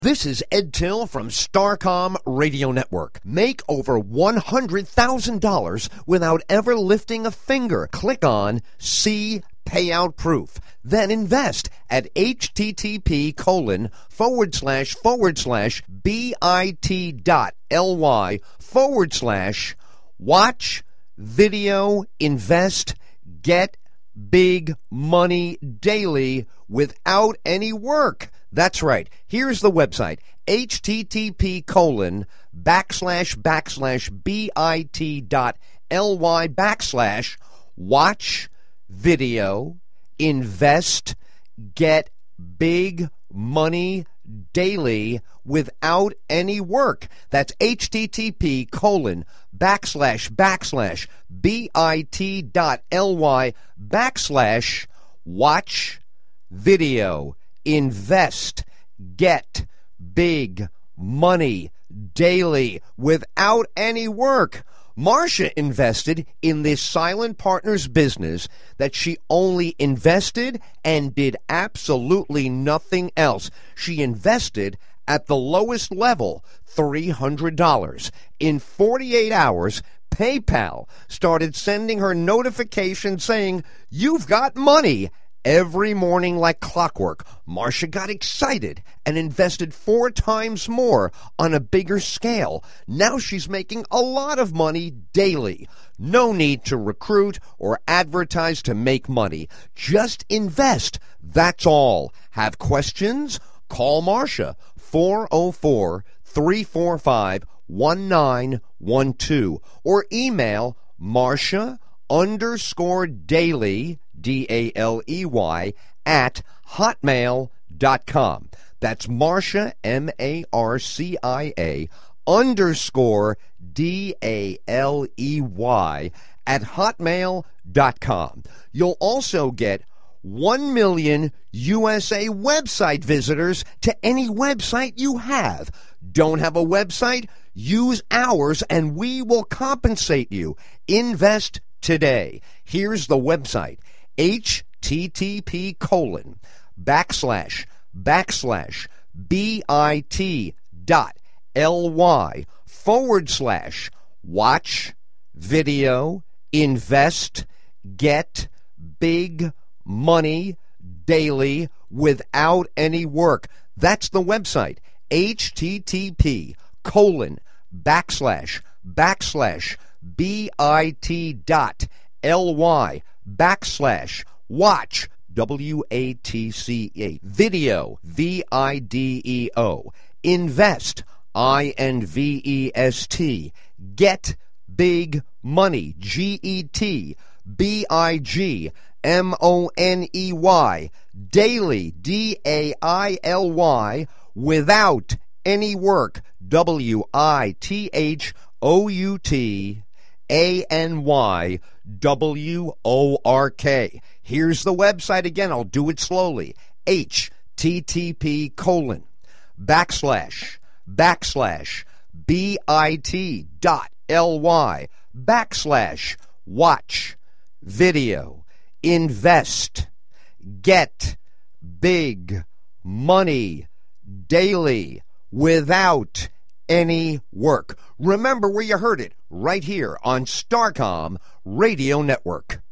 This is Ed Till from Starcom Radio Network. Make over $100,000 without ever lifting a finger. Click on See Payout Proof. Then invest at http://bit.ly/watch video invest get big money daily without any work. That's right. Here's the website, http://bit.ly/watch video invest get big money daily without any work. That's http://bit.ly/watch video invest get big money daily without any work. Marcia invested in this silent partner's business that she only invested and did absolutely nothing else. She invested at the lowest level, $300. In 48 hours, PayPal started sending her notifications saying, "You've got money." Every morning like clockwork, Marcia got excited and invested 4 times more on a bigger scale. Now she's making a lot of money daily. No need to recruit or advertise to make money. Just invest. That's all. Have questions? Call Marcia, 404-345-1912, or email Marcia_daily, DALEY, at hotmail.com. That's Marcia, MARCIA, _DALEY at hotmail.com. You'll also get 1 million USA website visitors to any website you have. Don't have a website? Use ours and we will compensate you. Invest today. Here's the website, http://bit.ly/watch video invest get big money daily without any work. That's the website, http://bit.ly/watch WATCH video VIDEO invest INVEST get big money GET BIG MONEY daily DAILY without any work WITHOUTANYWORK. Here's the website again. I'll do it slowly. http://bit.ly/watch video invest get big money daily without any work. Remember where you heard it, right here on Starcom Radio Network.